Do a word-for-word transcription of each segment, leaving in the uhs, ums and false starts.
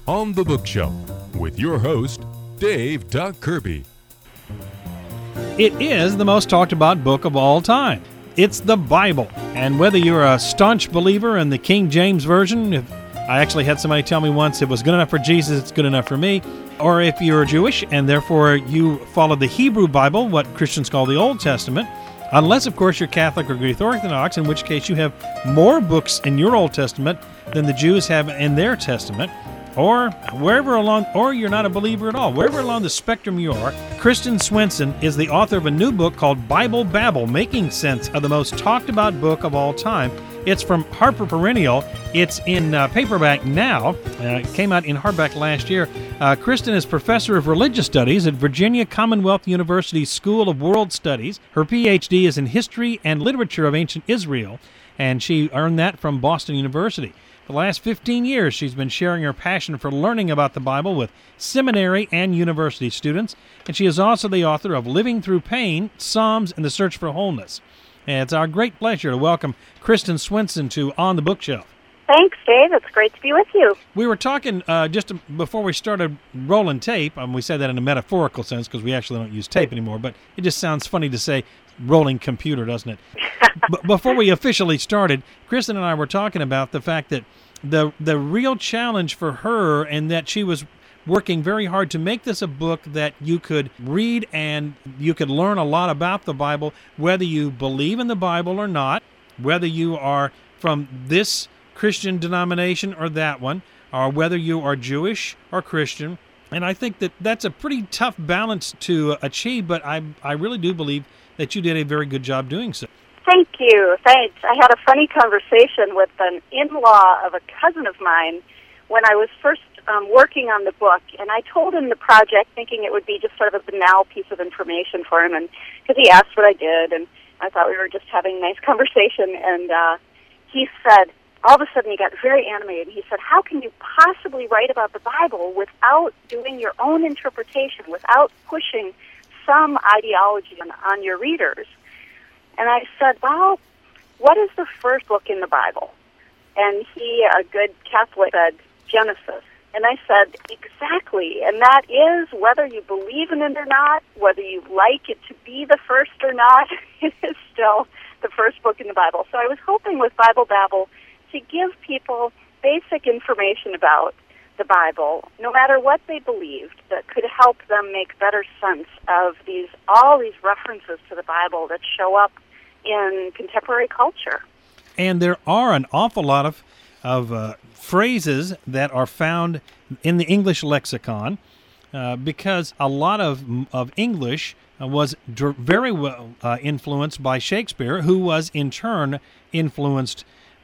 On the Bookshelf with your host, Dave Doug Kirby. It is the most talked about book of all time. It's the Bible. And whether you're a staunch believer in the King James Version, if I actually had somebody tell me once it was good enough for Jesus, it's good enough for me, or if you're Jewish and therefore you follow the Hebrew Bible, what Christians call the Old Testament, unless, of course, you're Catholic or Greek Orthodox, in which case you have more books in your Old Testament than the Jews have in their Testament, or wherever along, or you're not a believer at all. Wherever along the spectrum you are, Kristen Swenson is the author of a new book called Bible Babble, Making Sense of the Most Talked About Book of All Time. It's from Harper Perennial. It's in uh, paperback now. Uh, it came out in hardback last year. Uh, Kristen is professor of religious studies at Virginia Commonwealth University School of World Studies. Her P H D is in history and literature of ancient Israel, and she earned that from Boston University. For the last fifteen years, she's been sharing her passion for learning about the Bible with seminary and university students, and she is also the author of Living Through Pain, Psalms, and the Search for Wholeness. And it's our great pleasure to welcome Kristen Swenson to On the Bookshelf. Thanks, Dave. It's great to be with you. We were talking uh, just before we started rolling tape. Um, we said that in a metaphorical sense because we actually don't use tape anymore, but it just sounds funny to say rolling computer, doesn't it? But before we officially started, Kristen and I were talking about the fact that the the real challenge for her, and that she was working very hard to make this a book that you could read and you could learn a lot about the Bible, whether you believe in the Bible or not, whether you are from this Christian denomination or that one, or whether you are Jewish or Christian. And I think that that's a pretty tough balance to achieve, but I I really do believe that you did a very good job doing so. Thank you. Thanks. I had a funny conversation with an in-law of a cousin of mine when I was first um, working on the book, and I told him the project thinking it would be just sort of a banal piece of information for him, and because he asked what I did, and I thought we were just having a nice conversation, and uh, he said, all of a sudden he got very animated. He said, how can you possibly write about the Bible without doing your own interpretation, without pushing some ideology on, on your readers? And I said, well, what is the first book in the Bible? And he, a good Catholic, said, Genesis. And I said, exactly. And that is, whether you believe in it or not, whether you like it to be the first or not, it is still the first book in the Bible. So I was hoping with Bible Babble to give people basic information about the Bible, no matter what they believed, that could help them make better sense of these all these references to the Bible that show up in contemporary culture. And there are an awful lot of of uh, phrases that are found in the English lexicon, uh, because a lot of of English uh, was dr- very well uh, influenced by Shakespeare, who was in turn influenced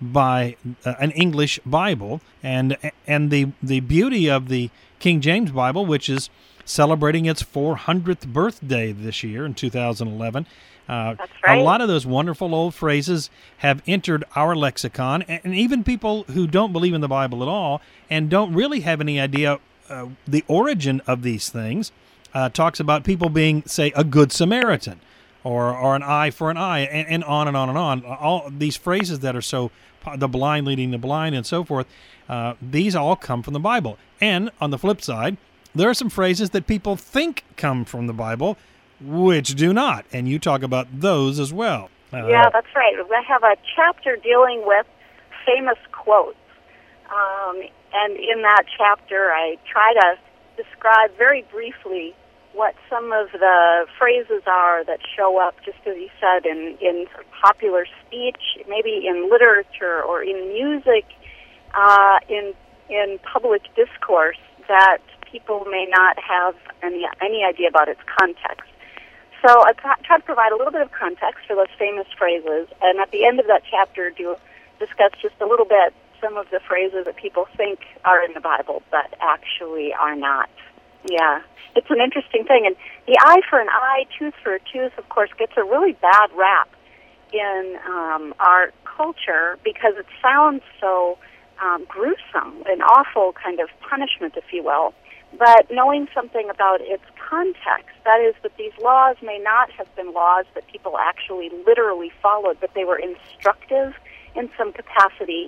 by uh, an English Bible, and and the the beauty of the King James Bible, which is celebrating its four hundredth birthday this year in two thousand eleven. Uh, That's right. A lot of those wonderful old phrases have entered our lexicon, and, and even people who don't believe in the Bible at all and don't really have any idea uh, the origin of these things, uh, talks about people being, say, a good Samaritan, or or an eye for an eye, and, and on and on and on. All these phrases that are so, the blind leading the blind and so forth, uh, these all come from the Bible. And on the flip side, there are some phrases that people think come from the Bible, which do not, and you talk about those as well. Uh, yeah, that's right. I have a chapter dealing with famous quotes, um, and in that chapter I try to describe very briefly what some of the phrases are that show up, just as you said, in, in popular speech, maybe in literature or in music, uh, in in public discourse, that people may not have any any idea about its context. So I try to provide a little bit of context for those famous phrases, and at the end of that chapter, do discuss just a little bit some of the phrases that people think are in the Bible, but actually are not. Yeah, it's an interesting thing. And the eye for an eye, tooth for a tooth, of course, gets a really bad rap in um, our culture because it sounds so um, gruesome, an awful kind of punishment, if you will. But knowing something about its context, that is that these laws may not have been laws that people actually literally followed, but they were instructive in some capacity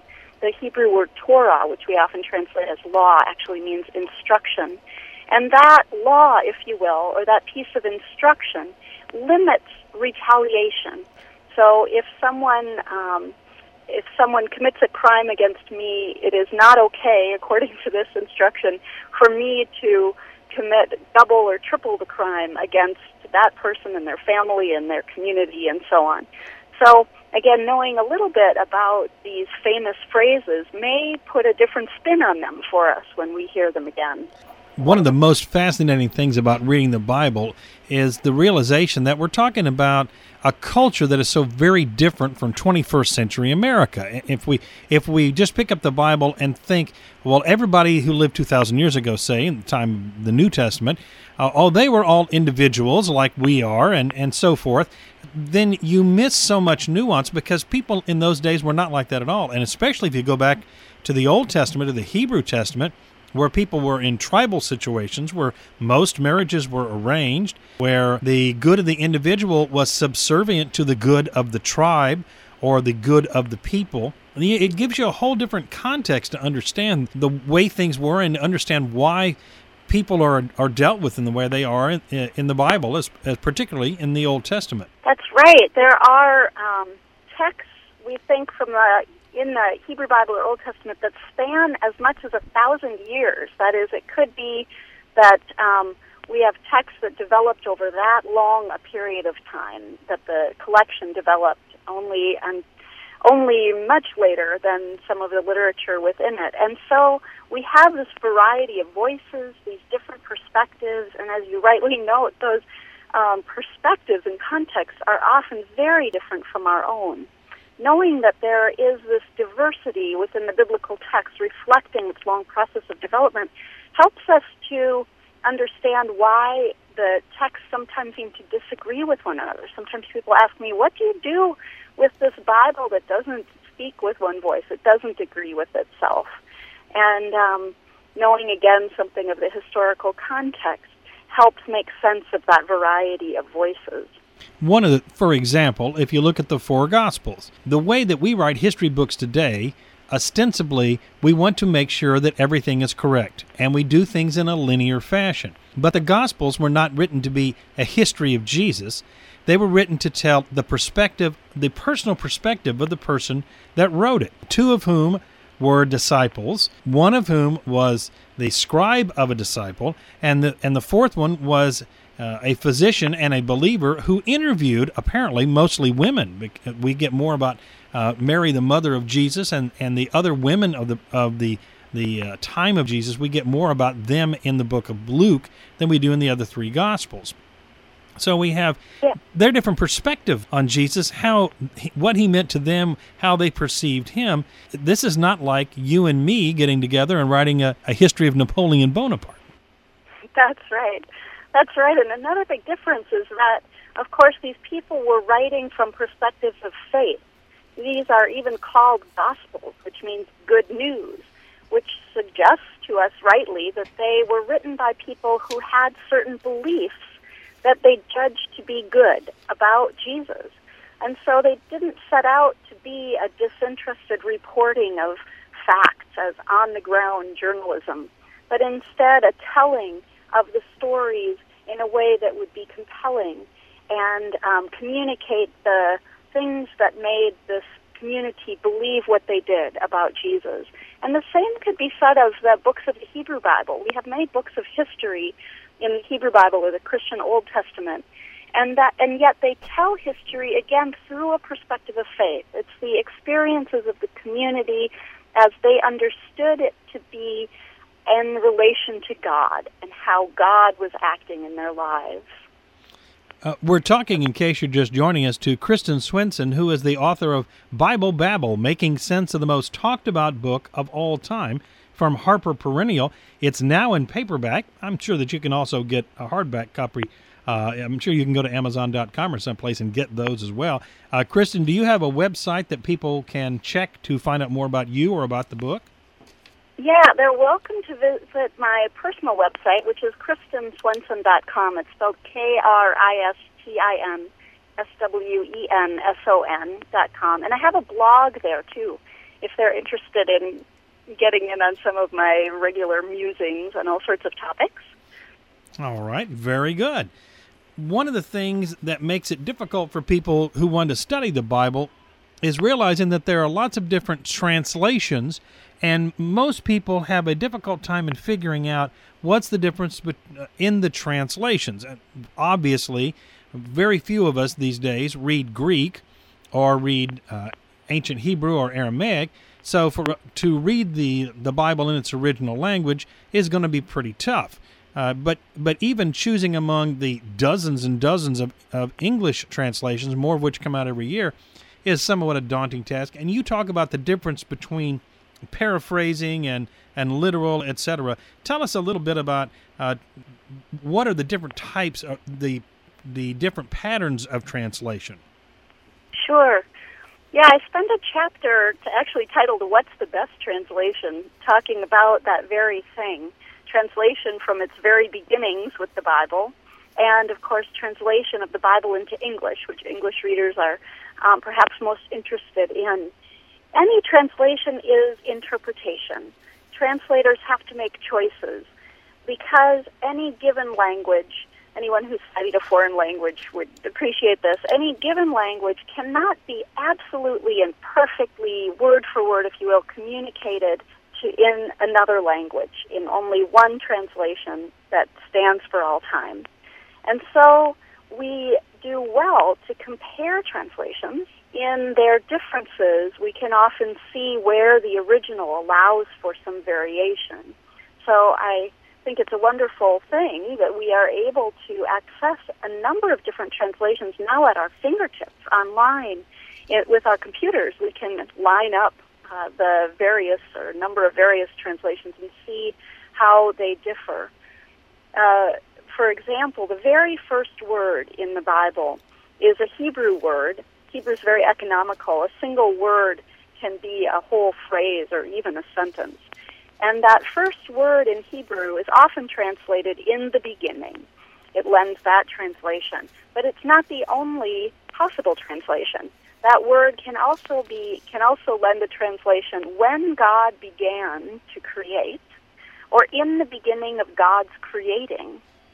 the Hebrew word Torah, which we often translate as law, actually means instruction. And that law, if you will, or that piece of instruction, limits retaliation. So if someone um, if someone commits a crime against me, it is not okay, according to this instruction, for me to commit double or triple the crime against that person and their family and their community and so on. So, again, knowing a little bit about these famous phrases may put a different spin on them for us when we hear them again. One of the most fascinating things about reading the Bible is the realization that we're talking about a culture that is so very different from twenty-first century America. If we if we just pick up the Bible and think, well, everybody who lived two thousand years ago, say, in the time of the New Testament, uh, oh, they were all individuals like we are and, and so forth, then you miss so much nuance because people in those days were not like that at all. And especially if you go back to the Old Testament or the Hebrew Testament, where people were in tribal situations, where most marriages were arranged, where the good of the individual was subservient to the good of the tribe or the good of the people. It gives you a whole different context to understand the way things were and understand why people are are dealt with in the way they are in, in the Bible, as, as particularly in the Old Testament. That's right. There are um, texts, we think, from the in the Hebrew Bible or Old Testament that span as much as a thousand years. That is, it could be that um, we have texts that developed over that long a period of time, that the collection developed only and only much later than some of the literature within it. And so we have this variety of voices, these different perspectives, and as you rightly note, those um, perspectives and contexts are often very different from our own. Knowing that there is this diversity within the biblical text reflecting its long process of development helps us to understand why the texts sometimes seem to disagree with one another. Sometimes people ask me, what do you do with this Bible that doesn't speak with one voice, it doesn't agree with itself? And um, knowing, again, something of the historical context helps make sense of that variety of voices. One of the, for example, if you look at the four Gospels, the way that we write history books today, ostensibly, we want to make sure that everything is correct, and we do things in a linear fashion. But the Gospels were not written to be a history of Jesus. They were written to tell the perspective, the personal perspective of the person that wrote it, two of whom were disciples, one of whom was the scribe of a disciple, and the and the fourth one was Uh, a physician and a believer who interviewed, apparently, mostly women. We get more about uh, Mary, the mother of Jesus, and, and the other women of the of the the uh, time of Jesus. We get more about them in the book of Luke than we do in the other three Gospels. So we have yeah. their different perspective on Jesus, how what he meant to them, how they perceived him. This is not like you and me getting together and writing a, a history of Napoleon Bonaparte. That's right. That's right, and another big difference is that, of course, these people were writing from perspectives of faith. These are even called Gospels, which means good news, which suggests to us rightly that they were written by people who had certain beliefs that they judged to be good about Jesus. And so they didn't set out to be a disinterested reporting of facts as on-the-ground journalism, but instead a telling of the stories in a way that would be compelling and um, communicate the things that made this community believe what they did about Jesus. And the same could be said of the books of the Hebrew Bible. We have many books of history in the Hebrew Bible or the Christian Old Testament, and that, and yet they tell history, again, through a perspective of faith. It's the experiences of the community as they understood it to be in relation to God and how God was acting in their lives. Uh, we're talking, in case you're just joining us, to Kristen Swenson, who is the author of Bible Babble, Making Sense of the Most Talked About Book of All Time, from Harper Perennial. It's now in paperback. I'm sure that you can also get a hardback copy. Uh, I'm sure you can go to Amazon dot com or someplace and get those as well. Uh, Kristen, do you have a website that people can check to find out more about you or about the book? Yeah, they're welcome to visit my personal website, which is kristen swenson dot com. It's spelled K R I S T I N S W E N S O N dot com. And I have a blog there, too. if they're interested in getting in on some of my regular musings on all sorts of topics. All right, very good. One of the things that makes it difficult for people who want to study the Bible is realizing that there are lots of different translations, and most people have a difficult time in figuring out what's the difference in the translations. Obviously, very few of us these days read Greek or read uh, ancient Hebrew or Aramaic, so for to read the, the Bible in its original language is going to be pretty tough. Uh, but but even choosing among the dozens and dozens of, of English translations, more of which come out every year, is somewhat a daunting task. And you talk about the difference between paraphrasing and, and literal, et cetera. Tell us a little bit about uh, what are the different types of the the different patterns of translation. Sure. Yeah, I spent a chapter to actually titled "What's the Best Translation?" talking about that very thing. Translation from its very beginnings with the Bible, and of course translation of the Bible into English, which English readers are um, perhaps most interested in. Any translation is interpretation. Translators have to make choices because any given language, anyone who's studied a foreign language would appreciate this, any given language cannot be absolutely and perfectly, word for word, if you will, communicated in another language, in only one translation that stands for all time. And so we do well to compare translations. In their differences, we can often see where the original allows for some variation. So I think it's a wonderful thing that we are able to access a number of different translations now at our fingertips online. It, with our computers, we can line up Uh, the various or number of various translations and see how they differ. Uh, for example, the very first word in the Bible is a Hebrew word. Hebrew is very economical. A single word can be a whole phrase or even a sentence. And that first word in Hebrew is often translated in the beginning. It lends that translation. But it's not the only possible translation. That word can also be can also lend a translation when God began to create, or in the beginning of God's creating.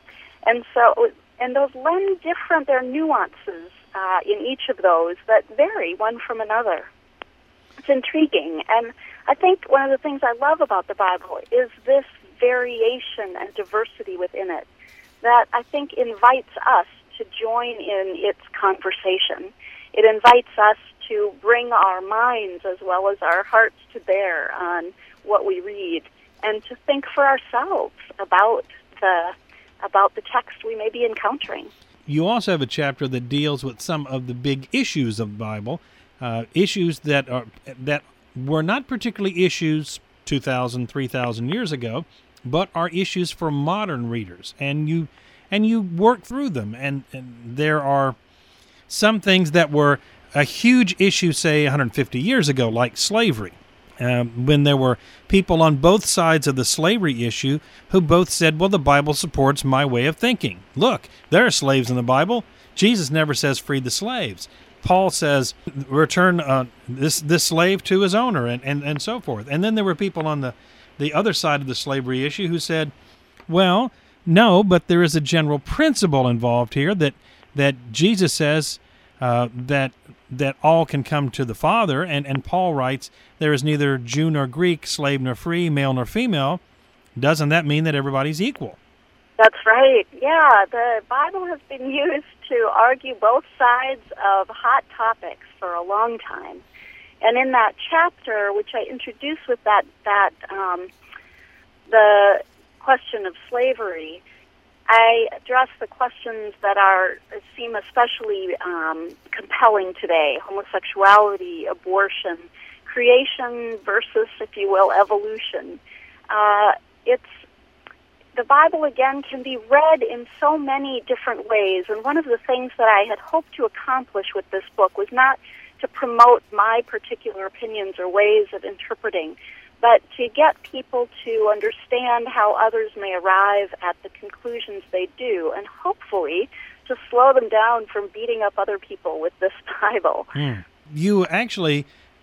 And so, and those lend different, there are nuances uh, in each of those that vary one from another. It's intriguing, and I think one of the things I love about the Bible is this variation and diversity within it that I think invites us to join in its conversation. It invites us to bring our minds as well as our hearts to bear on what we read and to think for ourselves about the about the text we may be encountering. You also have a chapter that deals with some of the big issues of the Bible, uh, issues that are that were not particularly issues two thousand, three thousand years ago, but are issues for modern readers. And you and you work through them, and, and there are some things that were a huge issue, say, one hundred fifty years ago, like slavery, um, when there were people on both sides of the slavery issue who both said, well, the Bible supports my way of thinking. Look, there are slaves in the Bible. Jesus never says free the slaves. Paul says return uh, this this slave to his owner, and, and, and so forth. And then there were people on the, the other side of the slavery issue who said, well, no, but there is a general principle involved here that that Jesus says uh, that that all can come to the Father, and, and Paul writes, there is neither Jew nor Greek, slave nor free, male nor female. Doesn't that mean that everybody's equal? That's right. Yeah, the Bible has been used to argue both sides of hot topics for a long time. And in that chapter, which I introduced with that, that um, the question of slavery, I address the questions that are seem especially um, compelling today: homosexuality, abortion, creation versus, if you will, evolution. Uh, it's the Bible again can be read in so many different ways, and one of the things that I had hoped to accomplish with this book was not to promote my particular opinions or ways of interpreting, but to get people to understand how others may arrive at the conclusions they do, and hopefully to slow them down from beating up other people with this Bible. Mm. You actually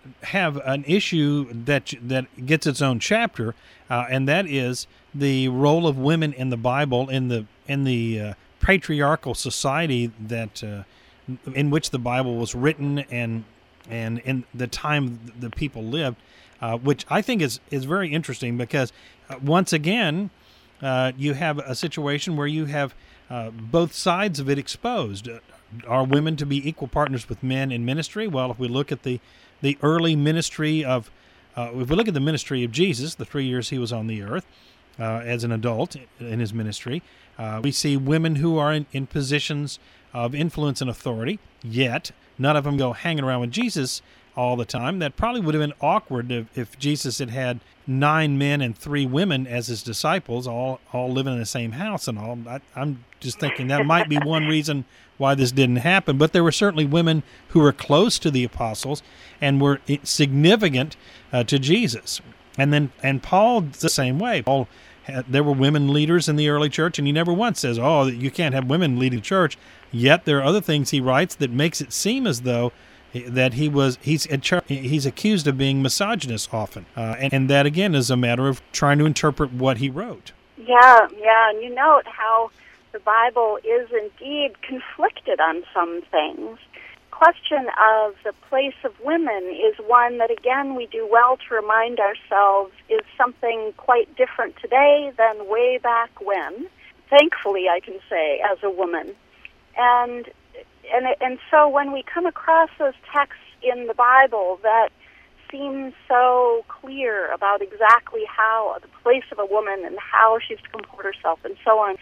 have an issue that that gets its own chapter, uh, and that is the role of women in the Bible in the in the uh, patriarchal society that uh, in which the Bible was written, and and in the time the people lived, uh, which I think is is very interesting because uh, once again uh, you have a situation where you have uh, both sides of it exposed. Are women to be equal partners with men in ministry? Well, if we look at the the early ministry of, uh, if we look at the ministry of Jesus, the three years he was on the earth uh, as an adult in his ministry, uh, we see women who are in, in positions of influence and authority, yet none of them go hanging around with Jesus all the time. That probably would have been awkward if, if Jesus had had nine men and three women as his disciples, all all living in the same house and all. I, I'm just thinking that might be one reason why this didn't happen. But there were certainly women who were close to the apostles and were significant uh, to Jesus. And then and Paul the same way. Paul had, there were women leaders in the early church, and he never once says, "Oh, you can't have women leading the church." Yet there are other things he writes that makes it seem as though that he was he's he's accused of being misogynist often, uh, and, and that again is a matter of trying to interpret what he wrote. Yeah, yeah, and you note how the Bible is indeed conflicted on some things. Question of the place of women is one that, again, we do well to remind ourselves is something quite different today than way back when. Thankfully, I can say, as a woman. And and and so when we come across those texts in the Bible that seem so clear about exactly how the place of a woman and how she's to comport herself and so on,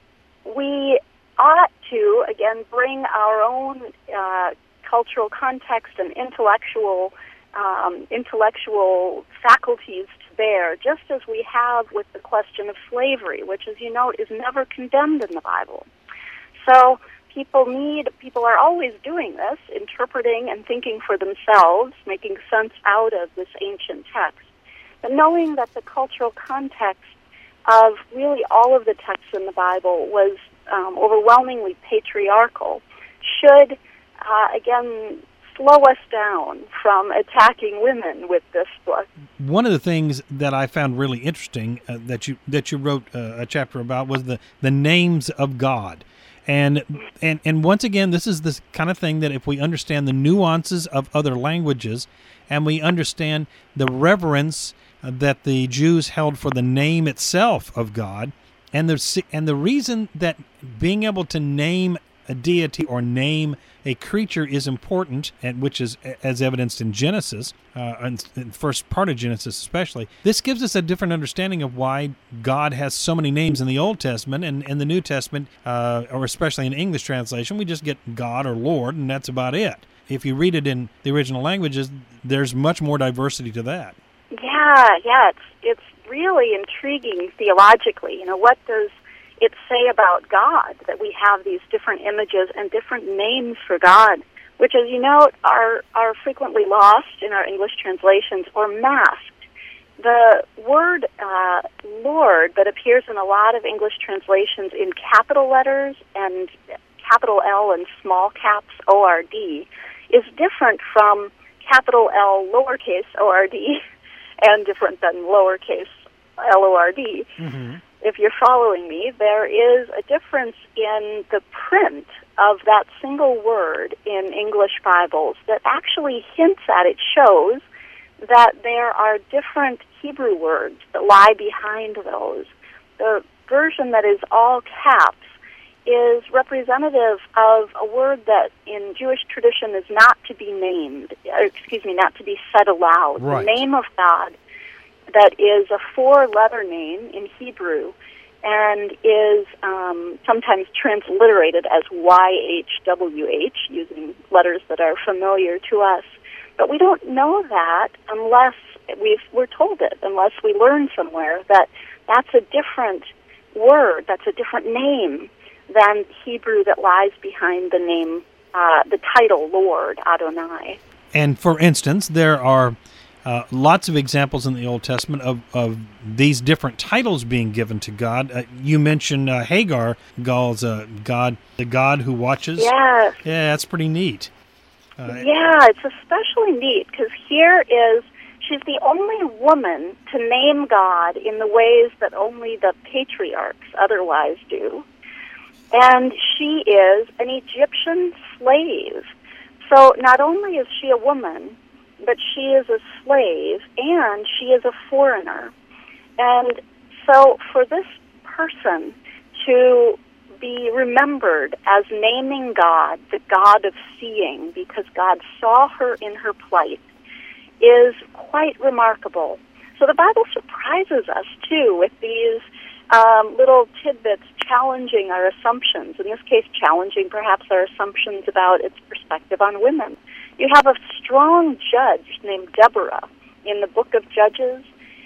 we ought to, again, bring our own uh, cultural context and intellectual um, intellectual faculties to bear, just as we have with the question of slavery, which, as you know, is never condemned in the Bible. So people need, people are always doing this, interpreting and thinking for themselves, making sense out of this ancient text. But knowing that the cultural context of really all of the texts in the Bible was um, overwhelmingly patriarchal should, uh, again, slow us down from attacking women with this book. One of the things that I found really interesting uh, that you that you wrote uh, a chapter about was the, the names of God. And and and once again, this is the kind of thing that if we understand the nuances of other languages and we understand the reverence that the Jews held for the name itself of God, and the and the reason that being able to name a deity or name a creature is important, and which is as evidenced in Genesis, uh, and the first part of Genesis especially. This gives us a different understanding of why God has so many names in the Old Testament, and in the New Testament, uh, or especially in English translation, we just get God or Lord, and that's about it. If you read it in the original languages, there's much more diversity to that. Yeah, yeah, it's it's really intriguing theologically. You know, what does it say about God that we have these different images and different names for God, which, as you know, are are frequently lost in our English translations or masked. The word uh, Lord that appears in a lot of English translations in capital letters and capital L and small caps O R D is different from capital L lowercase O R D and different than lowercase L O R D. Mm-hmm. If you're following me, there is a difference in the print of that single word in English Bibles that actually hints at, it shows that there are different Hebrew words that lie behind those. The version that is all caps is representative of a word that in Jewish tradition is not to be named, or excuse me, not to be said aloud. Right. The name of God that is a four-letter name in Hebrew and is um, sometimes transliterated as Y H W H, using letters that are familiar to us. But we don't know that unless we've, we're told it, unless we learn somewhere that that's a different word, that's a different name than Hebrew that lies behind the name, uh, the title Lord, Adonai. And for instance, there are Uh, lots of examples in the Old Testament of, of these different titles being given to God. Uh, you mentioned uh, Hagar, God's uh, God, the God who watches. Yes. Yeah, that's pretty neat. Uh, yeah, it's especially neat because here is, she's the only woman to name God in the ways that only the patriarchs otherwise do. And she is an Egyptian slave. So not only is she a woman, but she is a slave, and she is a foreigner. And so for this person to be remembered as naming God, the God of seeing, because God saw her in her plight, is quite remarkable. So the Bible surprises us, too, with these um, little tidbits challenging our assumptions, in this case challenging perhaps our assumptions about its perspective on women. You have a strong judge named Deborah in the book of Judges.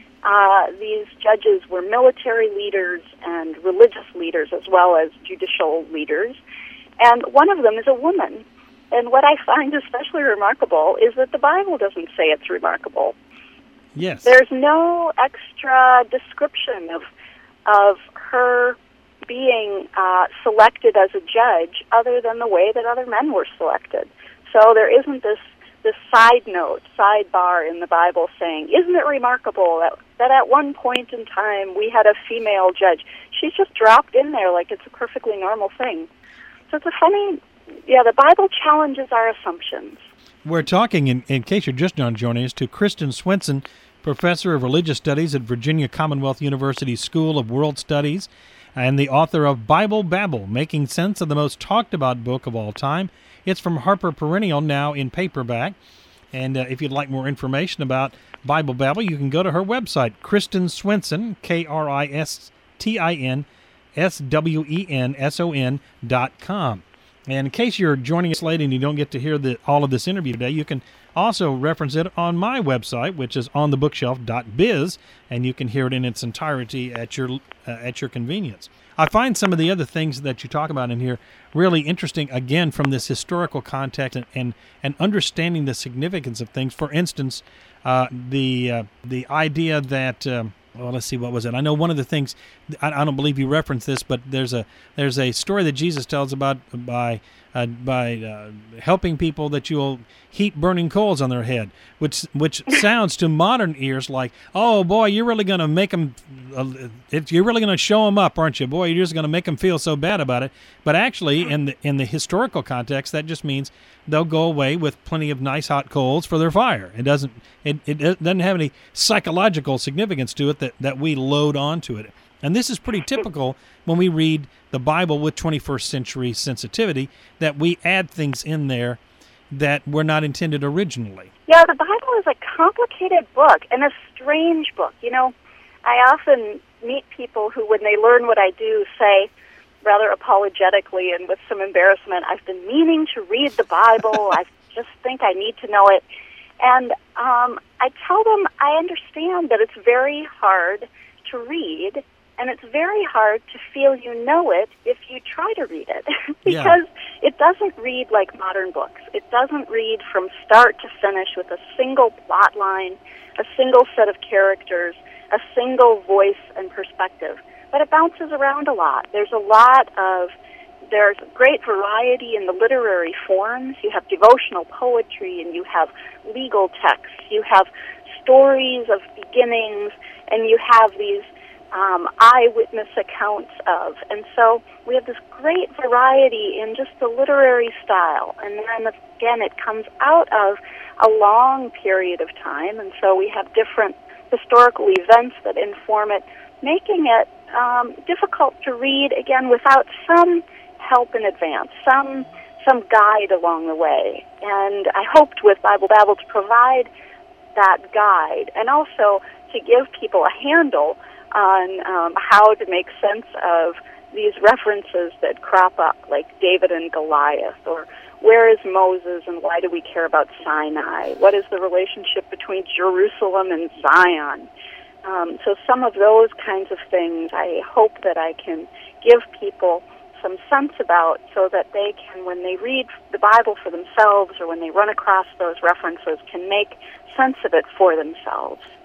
Uh, these judges were military leaders and religious leaders as well as judicial leaders, and one of them is a woman. And what I find especially remarkable is that the Bible doesn't say it's remarkable. Yes. There's no extra description of of her being uh, selected as a judge other than the way that other men were selected. So there isn't this, this side note, sidebar in the Bible saying, isn't it remarkable that, that at one point in time we had a female judge? She's just dropped in there like it's a perfectly normal thing. So it's a funny, yeah, the Bible challenges our assumptions. We're talking, in, in case you're just now joining us, to Kristen Swenson, Professor of Religious Studies at Virginia Commonwealth University School of World Studies, and the author of Bible Babble, Making Sense of the Most Talked About Book of All Time. It's from Harper Perennial, now in paperback. And uh, if you'd like more information about Bible Babble, you can go to her website, Kristen Swenson, K R I S T I N S W E N S O N dot com. And in case you're joining us late and you don't get to hear the, all of this interview today, you can also reference it on my website, which is on the bookshelf dot biz, and you can hear it in its entirety at your uh, at your convenience. I find some of the other things that you talk about in here really interesting, again, from this historical context and, and, and understanding the significance of things. For instance, uh, the uh, the idea that... Um, Well, let's see, what was it? I know one of the things, I, I don't believe you referenced this, but there's a there's a story that Jesus tells about by uh, by uh, helping people that you'll heat burning coals on their head, which which sounds to modern ears like, oh boy, you're really going to make them, uh, it, you're really going to show them up, aren't you? Boy, you're just going to make them feel so bad about it. But actually, in the in the historical context, that just means they'll go away with plenty of nice hot coals for their fire. It doesn't it, it doesn't have any psychological significance to it that, that we load onto it. And this is pretty typical when we read the Bible with twenty-first century sensitivity, that we add things in there that were not intended originally. Yeah, the Bible is a complicated book and a strange book. You know, I often meet people who, when they learn what I do, say, rather apologetically and with some embarrassment, I've been meaning to read the Bible. I just think I need to know it. And um, I tell them I understand that it's very hard to read, and it's very hard to feel you know it if you try to read it. Because yeah. It doesn't read like modern books. It doesn't read from start to finish with a single plot line, a single set of characters, a single voice and perspective. But it bounces around a lot. There's a lot of, there's great variety in the literary forms. You have devotional poetry, and you have legal texts. You have stories of beginnings, and you have these um, eyewitness accounts of. And so we have this great variety in just the literary style. And then, again, it comes out of a long period of time, and so we have different historical events that inform it, making it um, difficult to read, again, without some help in advance, some some guide along the way. And I hoped with Bible Babble to provide that guide, and also to give people a handle on um, how to make sense of these references that crop up, like David and Goliath, or where is Moses and why do we care about Sinai? What is the relationship between Jerusalem and Zion? Um, so some of those kinds of things I hope that I can give people some sense about, so that they can, when they read the Bible for themselves or when they run across those references, can make sense of it for themselves.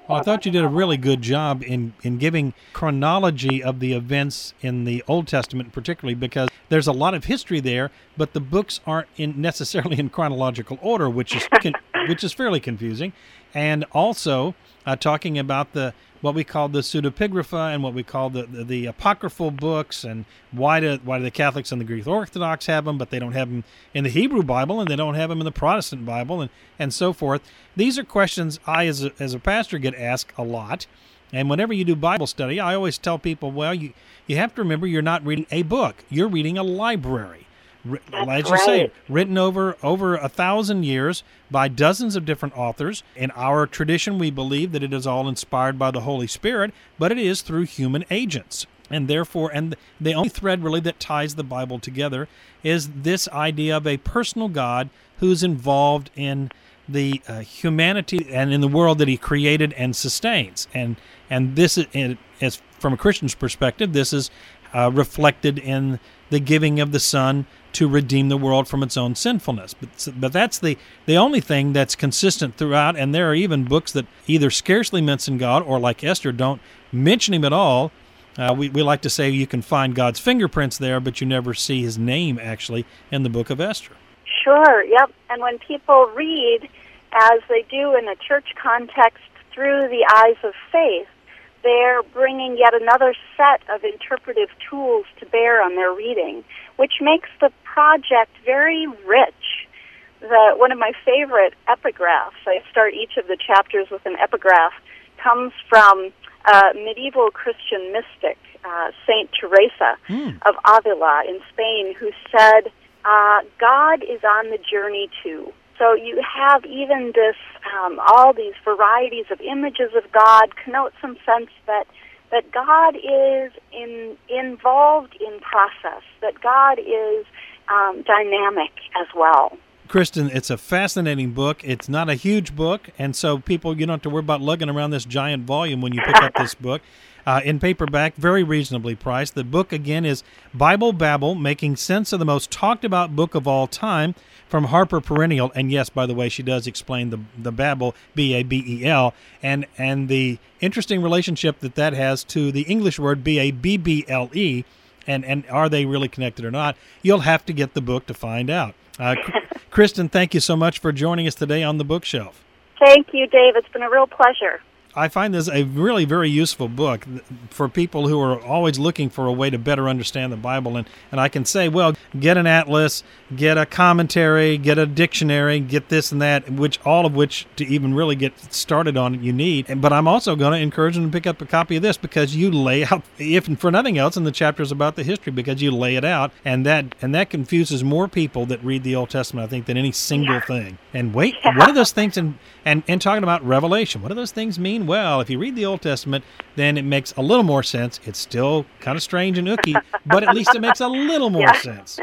Well, I thought you did a really good job in, in giving chronology of the events in the Old Testament, particularly because there's a lot of history there, but the books aren't in necessarily in chronological order, which is con- which is fairly confusing. And also uh, talking about the what we call the pseudepigrapha and what we call the, the, the apocryphal books, and why do why do the Catholics and the Greek Orthodox have them, but they don't have them in the Hebrew Bible, and they don't have them in the Protestant Bible, and, and so forth. These are questions I, as a, as a pastor, get asked a lot. And whenever you do Bible study, I always tell people, well, you, you have to remember you're not reading a book. You're reading a library. As you right. say, written over over a thousand years by dozens of different authors. In our tradition, we believe that it is all inspired by the Holy Spirit, but it is through human agents. And therefore, and the only thread really that ties the Bible together is this idea of a personal God who's involved in the uh, humanity and in the world that he created and sustains. And and this is, as from a Christian's perspective, this is uh, reflected in the giving of the Son to redeem the world from its own sinfulness. But, but that's the, the only thing that's consistent throughout, and there are even books that either scarcely mention God or, like Esther, don't mention him at all. Uh, we, we like to say you can find God's fingerprints there, but you never see his name, actually, in the book of Esther. Sure, yep. And when people read, as they do in a church context, through the eyes of faith, they're bringing yet another set of interpretive tools to bear on their reading, which makes the project very rich. The, one of my favorite epigraphs, I start each of the chapters with an epigraph, comes from a medieval Christian mystic, uh, Saint Teresa mm. of Avila in Spain, who said, uh, God is on the journey too. So you have even this, um, all these varieties of images of God connote some sense that that God is in, involved in process, that God is um, dynamic as well. Kristen, it's a fascinating book. It's not a huge book, and so people, you don't have to worry about lugging around this giant volume when you pick up this book. Uh, in paperback, very reasonably priced. The book, again, is Bible Babble, Making Sense of the Most Talked About Book of All Time, from Harper Perennial. And yes, by the way, she does explain the the Babel, B A B E L, and, and the interesting relationship that that has to the English word B A B B L E, and, and are they really connected or not? You'll have to get the book to find out. Uh, Kristen, thank you so much for joining us today on The Bookshelf. Thank you, Dave. It's been a real pleasure. I find this a really very useful book for people who are always looking for a way to better understand the Bible. And, and I can say, well, get an atlas, get a commentary, get a dictionary, get this and that, which all of which to even really get started on it you need. But I'm also going to encourage them to pick up a copy of this because you lay out, if for nothing else, in the chapters about the history, because you lay it out. And that and that confuses more people that read the Old Testament, I think, than any single yeah. thing. And wait, yeah. what are those things? In, and, and talking about Revelation, what do those things mean? Well, if you read the Old Testament, then it makes a little more sense. It's still kind of strange and ooky, but at least it makes a little more yeah. sense.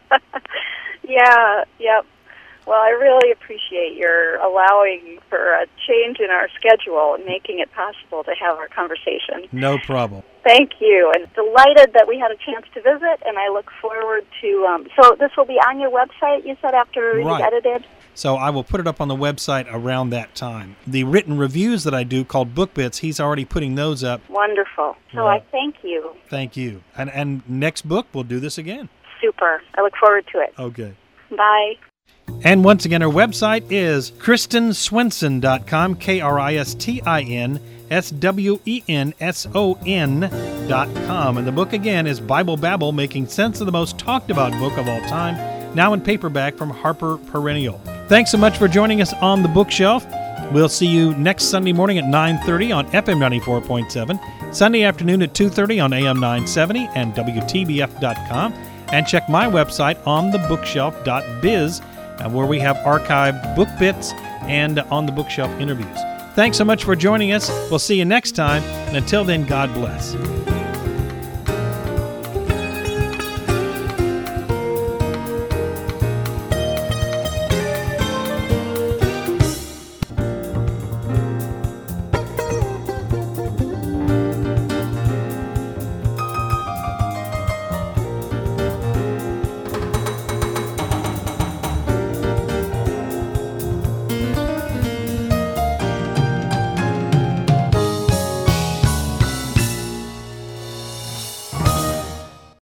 yeah, yep. Well, I really appreciate your allowing for a change in our schedule and making it possible to have our conversation. No problem. Thank you. And delighted that we had a chance to visit, and I look forward to... Um, so this will be on your website, you said, after right. you've edited? So I will put it up on the website around that time. The written reviews that I do called Book Bits, he's already putting those up. Wonderful. So well, I thank you. Thank you. And, and next book, we'll do this again. Super. I look forward to it. Okay. Bye. And once again, our website is kristen swenson dot com, K R I S T I N S W E N S O N dot com. And the book, again, is Bible Babble, Making Sense of the Most Talked About Book of All Time, now in paperback from Harper Perennial. Thanks so much for joining us on The Bookshelf. We'll see you next Sunday morning at nine thirty on F M ninety-four point seven, Sunday afternoon at two thirty on A M nine seventy and W T B F dot com, and check my website on the bookshelf dot biz, where we have archived book bits and On the Bookshelf interviews. Thanks so much for joining us. We'll see you next time, and until then, God bless.